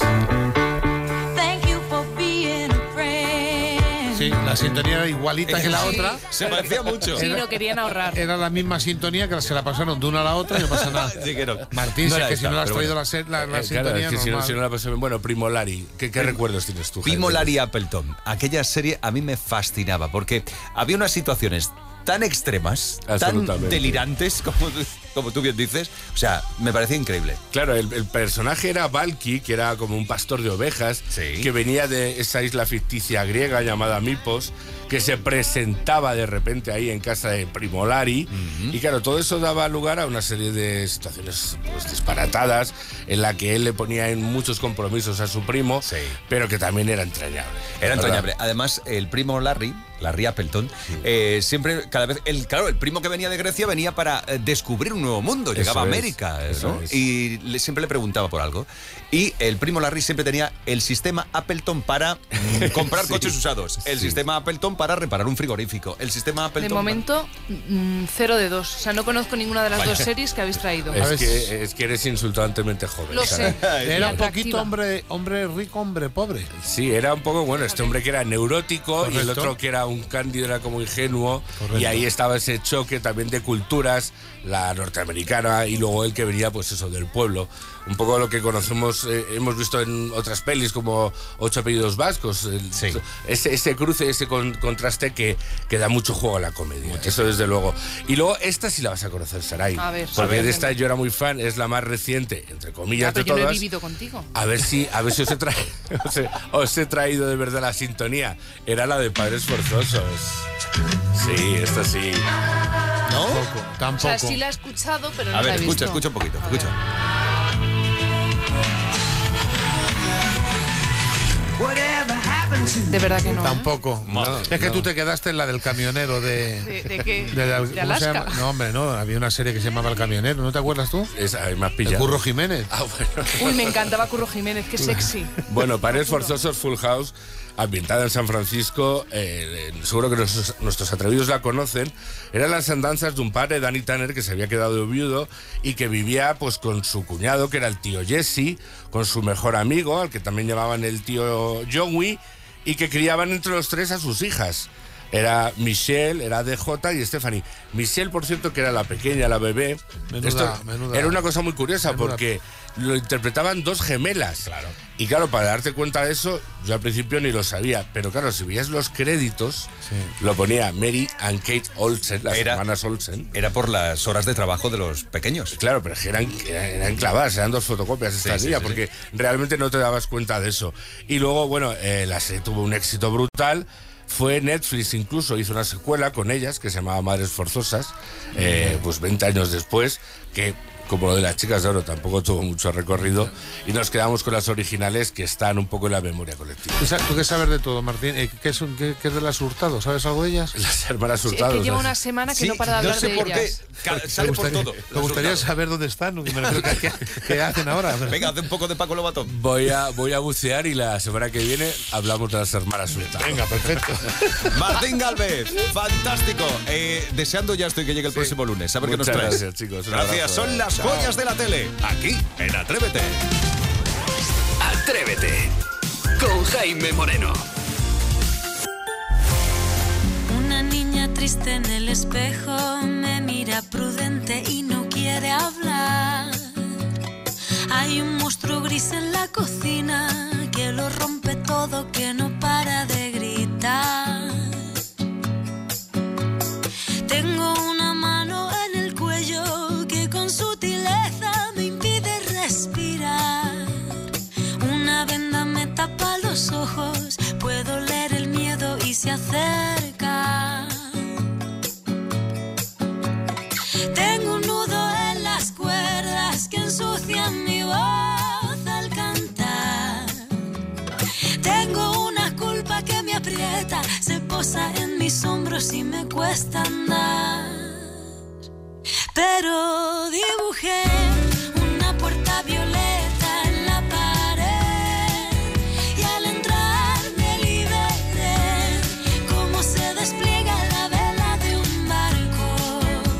Thank you for being a friend. Sí, la sintonía era igualita que la Sí, otra. se parecía mucho. Sí, no querían ahorrar. Era la misma sintonía que se la pasaron de una a la otra y no pasa nada. Sí que no. Martín, No si era es que esta, si no le has pero traído bueno. la, se- la, la Eh, sintonía claro, es que si no, normal. si no la pasé bien. Bueno, Primo Lari, ¿qué, qué recuerdos tienes tú, Jaime? Primo Larry Appleton. Aquella serie a mí me fascinaba porque había unas situaciones tan extremas, tan Absolutamente. delirantes, como, tú- como tú bien dices. O sea, me parecía increíble. Claro, el, el personaje era Valky, que era como un pastor de ovejas, Sí. que venía de esa isla ficticia griega llamada Mipos, que se presentaba de repente ahí en casa de Primo Lari. Y claro, todo eso daba lugar a una serie de situaciones pues, disparatadas, en la que él le ponía en muchos compromisos a su primo, Sí. pero que también era entrañable. Era ¿verdad? entrañable. Además, el primo Larry, Larry Appleton, eh, siempre, cada vez, el, claro, el primo que venía de Grecia venía para eh, descubrir un nuevo mundo, llegaba a Eso es, América, eso ¿no? es. Y le- siempre le preguntaba por algo. Y el primo Larry siempre tenía el sistema Appleton para mm, comprar Sí. coches usados, el Sí. sistema Appleton para reparar un frigorífico, el sistema Appleton... De momento, mm, cero de dos. O sea, no conozco ninguna de las Vaya. dos series que habéis traído. Es que, es que eres insultantemente joven. Lo sé. Era un atractiva. poquito hombre, hombre rico, hombre pobre. Sí, era un poco, bueno, este hombre que era neurótico y el Correcto. otro que era un cándido, era como ingenuo. Correcto. Y ahí estaba ese choque también de culturas, la norteamericana y luego el que venía, pues eso, del pueblo. Un poco lo que conocemos, eh, hemos visto en otras pelis como Ocho apellidos vascos. el- ese, ese cruce, ese con- contraste que, que da mucho juego a la comedia. Eso desde luego. Y luego esta sí la vas a conocer, Saray. A ver, Porque a ver. de esta yo era muy fan, es la más reciente, entre comillas, Ah, pero de yo no he todas. vivido contigo. A ver si, a ver si os he, traído, os, he, os he traído de verdad la sintonía. Era la de Padres Forzosos. Sí, esta sí. ¿No? Tampoco, O sea, sí la he escuchado, pero no A la ver, he escucha, visto. escucha un poquito, escucha. De verdad que no. ¿eh? Tampoco. Madre Es que no. tú te quedaste en la del camionero de... ¿De, de qué? de la- ¿De ¿cómo se Alaska? llama? No, hombre, no. Había una serie que se llamaba El Camionero. ¿No te acuerdas tú? Esa, me has El pillado. Curro Jiménez. Ah, bueno. Uy, me encantaba Curro Jiménez, qué sexy. Bueno, Padres Forzosos Full House, ambientada en San Francisco, eh, seguro que nuestros, nuestros atrevidos la conocen. Eran las andanzas de un padre, Danny Tanner, que se había quedado viudo y que vivía pues con su cuñado, que era el tío Jesse, con su mejor amigo, al que también llamaban el tío Joey, y que criaban entre los tres a sus hijas. Era Michelle, era D J y Stephanie. Michelle, por cierto, que era la pequeña, la bebé. Menuda- Esto menuda- era una cosa muy curiosa menuda- porque lo interpretaban dos gemelas. Claro. Y claro, para darte cuenta de eso, yo al principio ni lo sabía. Pero claro, si veías los créditos, lo ponía Mary and Kate Olsen, las Era- hermanas Olsen. Era por las horas de trabajo de los pequeños. Claro, pero es que eran, eran, eran clavadas, eran dos fotocopias de esta Sí, sí, niña, sí, porque realmente no te dabas cuenta de eso. Y luego, bueno, eh, la serie tuvo un éxito brutal. Fue Netflix incluso, hizo una secuela con ellas que se llamaba Madres Forzosas, eh, pues veinte años después, que como lo de las chicas de oro tampoco tuvo mucho recorrido, y nos quedamos con las originales que están un poco en la memoria colectiva. ¿Tú sa- ¿Tú qué sabes de todo, Martín? Eh, ¿Qué es, un- qué- qué es de las Hurtado? ¿Sabes algo de ellas? Las hermanas Sí, es Hurtado. que lleva ¿no? una semana que Sí, no para de no hablar sé de por qué. ellas. Ca- Me Sale por gustaría, todo. me gustaría Resultado. saber dónde están. Me refiero que- ¿Qué, qué hacen ahora? Venga, haz un poco de Paco Lobatón. Voy a, voy a bucear y la semana que viene hablamos de las hermanas Hurtado. Venga, perfecto. Martín Galvez, fantástico. Eh, deseando ya estoy que llegue el próximo lunes. A ver qué nos Muchas traes. gracias, chicos. Un Gracias. abrazo. Son las joyas de la tele. Aquí, en Atrévete. Atrévete con Jaime Moreno. Una niña triste en el espejo me mira prudente y no quiere hablar. Hay un monstruo gris en la cocina que lo rompe todo, que no para de gritar. Tengo una mano en el cuello que con sutileza me impide respirar. Una venda me tapa los ojos, puedo leer el miedo y se acerca. Tengo un nudo en las cuerdas que ensucian mi voz al cantar. Tengo una culpa que me aprieta, se posa en mis hombros y me cuesta andar. Pero dibujé una puerta violeta en la pared y al entrar me liberé, como se despliega la vela de un barco.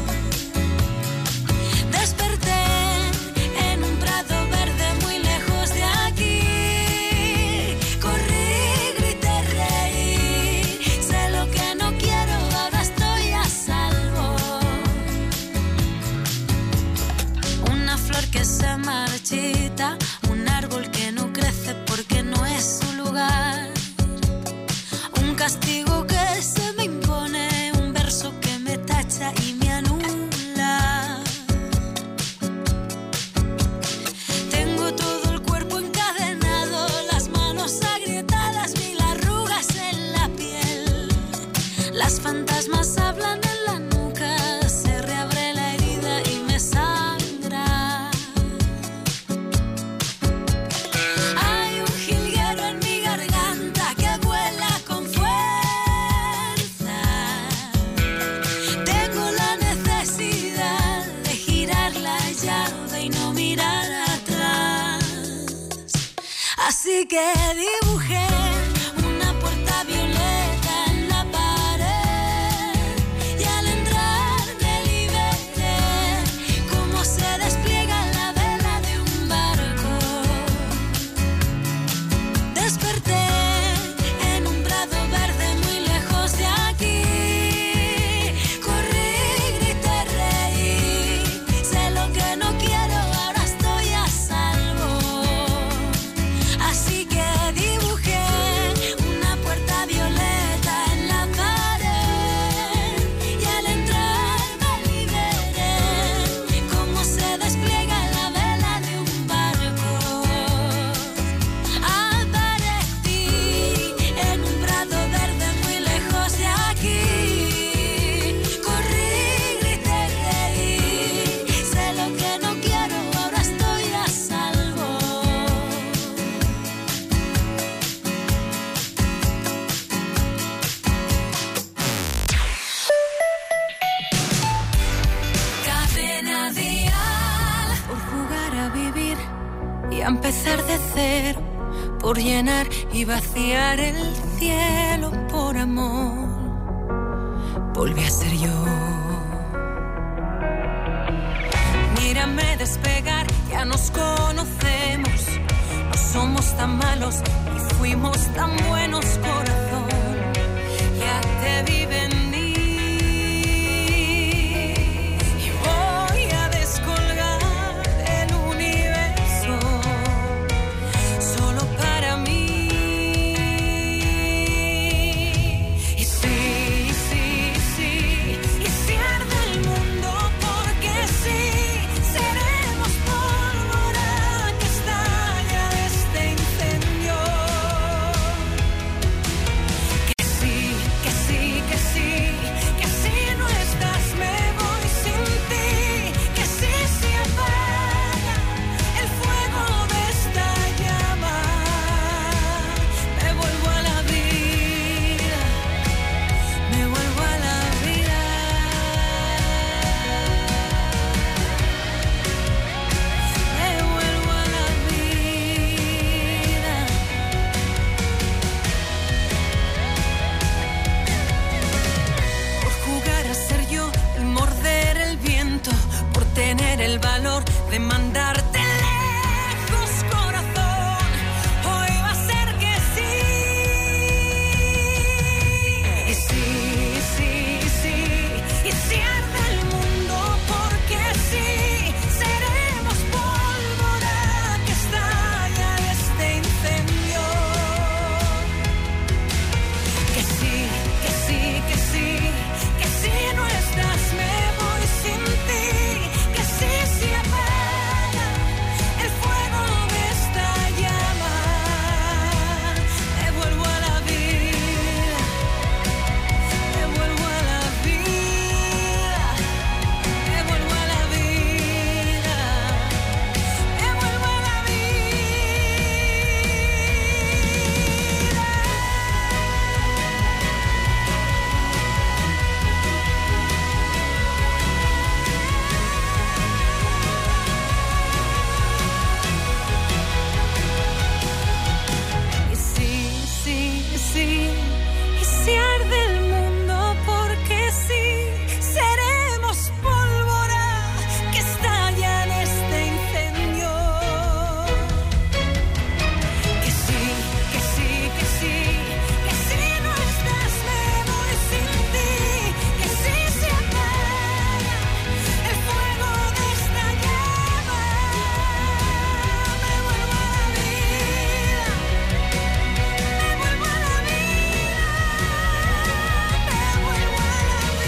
Desperté en un prado verde muy lejos de aquí. Corrí, grité, reí, sé lo que no quiero, ahora estoy a salvo. Una Así que dibujé una puerta violeta en la pared y al entrar me liberé cómo se despliega la vela de un barco. Desperté en un prado verde muy lejos de aquí. Corrí, grité, reí. Sé lo que no quiero, ahora estoy a salvo. Así que dibujé una puerta violeta en la pared y al entrar me liberé cómo se despliega la vela de un barco. Aparecí en un prado verde muy lejos de aquí. Corrí, grité, reí. Sé lo que no quiero, ahora estoy a salvo. Cadena Dial. Por jugar a vivir y a empezar de cero, por llenar y vaciar el cielo por amor, volví a ser yo. Mírame despegar, ya nos conocemos, no somos tan malos y fuimos tan buenos, corazón. Ya te vi venir y voy a descolgar el universo solo para mí. Y sí, sí, sí, y si arde el mundo porque sí, seremos pólvora que estalla este incendio. Que sí, que sí, que sí, que si no estás me voy sin ti. Que sí se apaga el fuego de esta llama, me vuelvo a la vida, me vuelvo a la vida. Me vuelvo a la vida. Por jugar a ser yo y morder el viento, por tener el valor de mandarte lejos, corazón. Hoy va a ser que sí. Y sí, sí, sí, y si arde el mundo porque sí, seremos pólvora que estalla este incendio. Que sí, que sí, que sí, que si no estás me voy sin ti. Que sí se apaga el fuego de esta llama, me vuelvo a la vida, me vuelvo a la vida, me vuelvo a la vida, me vuelvo a la Y sí, sí, sí, y si arde el mundo porque sí, seremos pólvora que estalla en este incendio. Que sí, que sí, que sí, que si no estás me voy sin ti. Que sí se apaga el fuego de esta llama, me vuelvo a la vida, me vuelvo a la vida, me vuelvo a la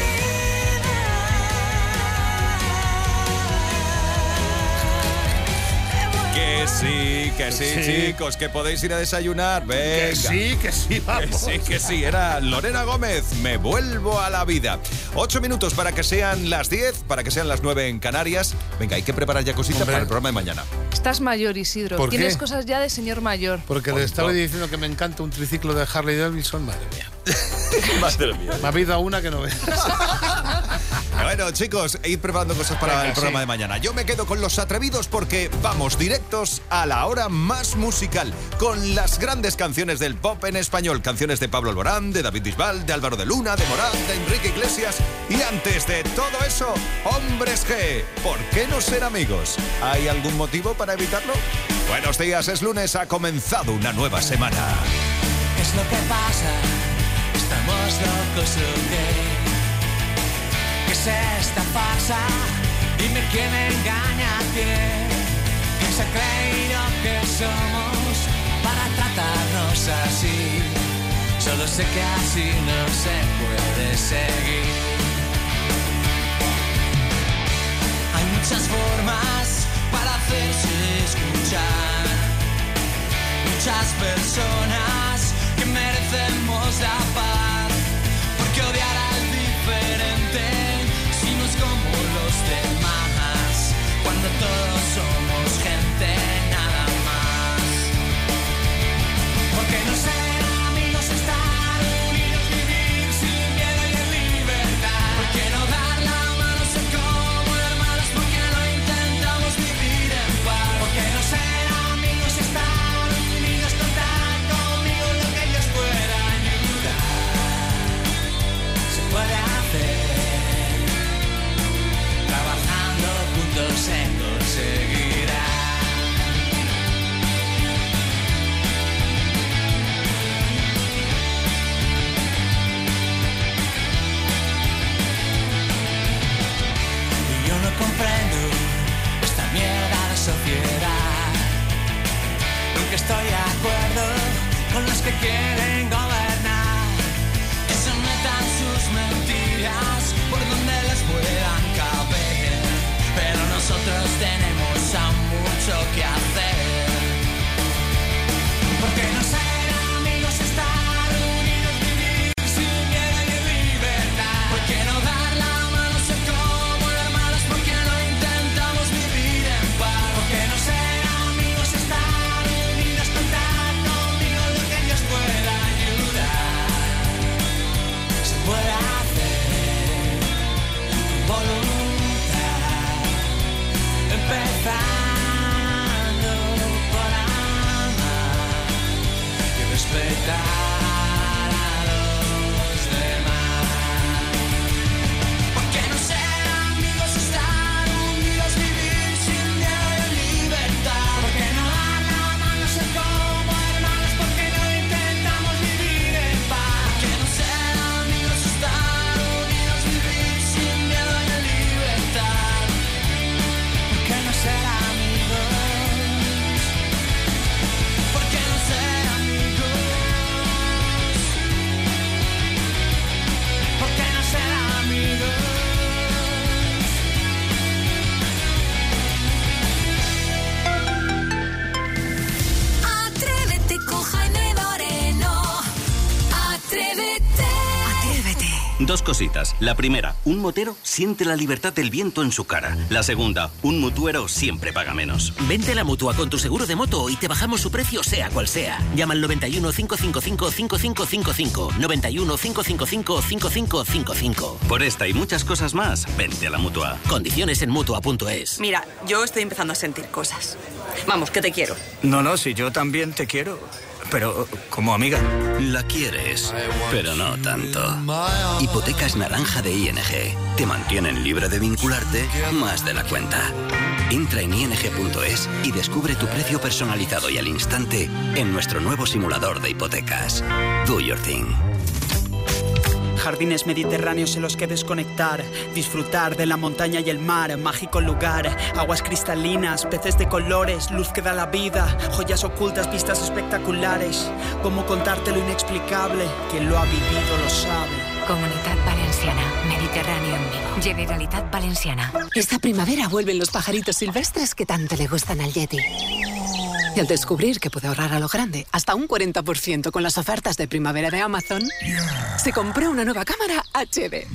Que sí, que sí, Sí. chicos, que podéis ir a desayunar. Venga. Que sí, que sí, vamos. Que sí, que sí. Era Lorena Gómez, me vuelvo a la vida. Ocho minutos para que sean las diez, para que sean las nueve en Canarias. Venga, hay que preparar ya cositas Hombre. para el programa de mañana. Estás mayor, Isidro. ¿Por Tienes qué? cosas ya de señor mayor. Porque le estaba diciendo que me encanta un triciclo de Harley Davidson, madre mía. Madre mía. Me ha habido una que no veas. Bueno, chicos, id preparando cosas para Venga, el programa sí. de mañana. Yo me quedo con los atrevidos porque vamos directos a la hora más musical, con las grandes canciones del pop en español. Canciones de Pablo Alborán, de David Bisbal, de Álvaro de Luna, de Morán, de Enrique Iglesias. Y antes de todo eso, Hombres G. ¿Por qué no ser amigos? ¿Hay algún motivo para evitarlo? Buenos días, es lunes, ha comenzado una nueva semana. ¿Qué es lo que pasa? ¿Estamos locos o qué? ¿Qué es esta farsa? Dime quién engaña a quién. ¿Quién se ha creído que somos para tratarnos así? Solo sé que así no se puede seguir. Hay muchas formas para hacerse escuchar. Muchas personas que merecemos la paz. Porque odiar al diferente si no es como los demás. Cuando todos somos gente nada más. Porque no ser amigos, estar unidos, vivir sin miedo y en libertad. Porque no dar la mano, ser como hermanos. Porque no intentamos vivir en paz. Porque no ser amigos, estar unidos, contar conmigo lo que Dios pueda ayudar. Se puede hacer, trabajando juntos se conseguirá. Y yo no comprendo esta mierda de sociedad. Nunca estoy de acuerdo con los que quieren gobernar. Que sometan sus mentiras por donde les puedan caber. Pero nosotros tenemos aún mucho que hacer. Porque no ser amigos, estar unidos, vivir sin miedo y en libertad. Porque no dar la mano, ser como hermanos. Porque no intentamos vivir en paz. Porque no ser amigos, estar unidos, contar conmigo lo que Dios pueda ayudar. Se puede hacer con voluntad, empezando por amar y respetar a los demás. Porque no ser amigos, estar unidos, vivir sin miedo y en libertad. Porque no dar la mano, ser como hermanos. Porque no intentamos vivir en paz. Porque no ser amigos, estar unidos, vivir sin miedo y en libertad. Porque no ser amigos. Porque no ser amigos. Porque no ser amigos. Atrévete con Jaime Moreno. Atrévete. Atrévete. Dos cositas. La primera, un motero siente la libertad del viento en su cara. La segunda, un mutuero siempre paga menos. Vente a la Mutua con tu seguro de moto y te bajamos su precio sea cual sea. Llama al noventa y uno, cinco cinco cinco, cinco cinco cinco cinco. noventa y uno, cinco cinco cinco, cinco cinco cinco cinco. Por esta y muchas cosas más, vente a la Mutua. Condiciones en Mutua punto es. Mira, yo estoy empezando a sentir cosas. Vamos, que te quiero. No, no, si yo también te quiero. Pero como amiga. La quieres, pero no tanto. Hipotecas naranja de I N G. Te mantienen libre de vincularte más de la cuenta. Entra en i n g punto es y descubre tu precio personalizado y al instante en nuestro nuevo simulador de hipotecas. Do your thing. Jardines mediterráneos en los que desconectar, disfrutar de la montaña y el mar, mágico lugar, aguas cristalinas, peces de colores, luz que da la vida, joyas ocultas, vistas espectaculares. ¿Cómo contarte lo inexplicable? Quien lo ha vivido lo sabe. Comunitat Valenciana, Mediterráneo en vivo. Generalitat Valenciana. Esta primavera vuelven los pajaritos silvestres que tanto le gustan al Yeti. Y al descubrir que puede ahorrar a lo grande hasta un cuarenta por ciento con las ofertas de primavera de Amazon, yeah. se compró una nueva cámara H D.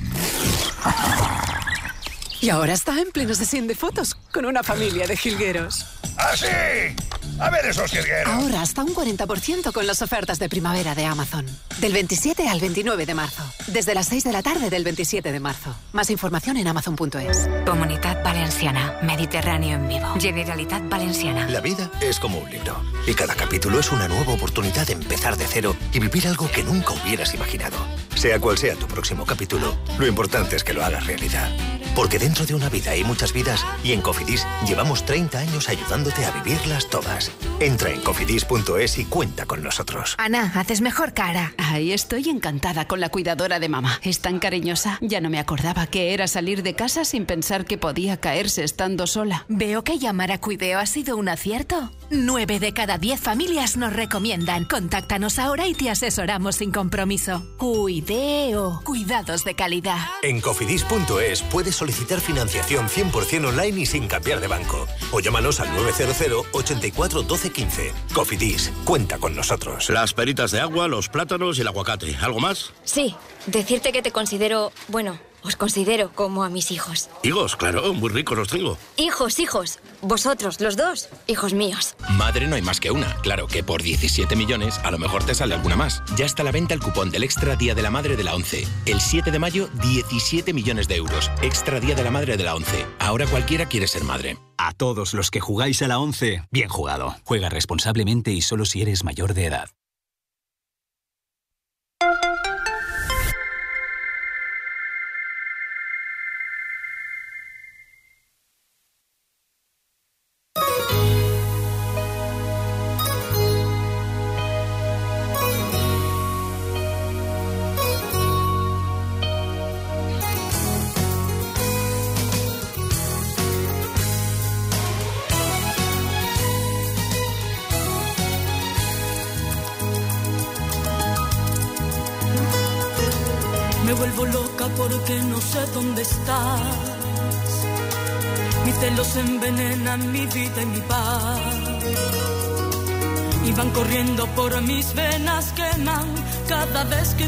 Y ahora está en pleno sesión de fotos con una familia de jilgueros. ¡Así! A ver esos jilgueros. Ahora hasta un cuarenta por ciento con las ofertas de primavera de Amazon. Del veintisiete al veintinueve de marzo. Desde las seis de la tarde del veintisiete de marzo. Más información en amazon punto es. Comunitat Valenciana. Mediterráneo en vivo. Generalitat Valenciana. La vida es como un libro. Y cada capítulo es una nueva oportunidad de empezar de cero y vivir algo que nunca hubieras imaginado. Sea cual sea tu próximo capítulo, lo importante es que lo hagas realidad. Porque dentro de una vida hay muchas vidas y en Cofidis llevamos treinta años ayudándote a vivirlas todas. Entra en cofidis punto es y cuenta con nosotros. Ana, haces mejor cara. Ay, estoy encantada con la cuidadora de mamá. Es tan cariñosa. Ya no me acordaba que era salir de casa sin pensar que podía caerse estando sola. Veo que llamar a Cuideo ha sido un acierto. Nueve de cada diez familias nos recomiendan. Contáctanos ahora y te asesoramos sin compromiso. Cuideo. Cuidados de calidad. En cofidis punto es puedes solicitar financiación cien por ciento online y sin cambiar de banco. O llámanos al nueve cero cero, ochenta y cuatro, doce, quince. Cofidis, cuenta con nosotros. Las peritas de agua, los plátanos y el aguacate. ¿Algo más? Sí, decirte que te considero, bueno, os considero como a mis hijos. Higos, claro, muy ricos los tengo. Hijos, hijos. Vosotros, los dos, hijos míos. Madre no hay más que una. Claro que por diecisiete millones a lo mejor te sale alguna más. Ya está a la venta el cupón del Extra Día de la Madre de la ONCE. El siete de mayo, diecisiete millones de euros. Extra Día de la Madre de la ONCE. Ahora cualquiera quiere ser madre. A todos los que jugáis a la ONCE, bien jugado. Juega responsablemente y solo si eres mayor de edad. Me vuelvo loca porque no sé dónde estás. Mis celos envenenan mi vida y mi paz. Y van corriendo por mis venas, queman cada vez que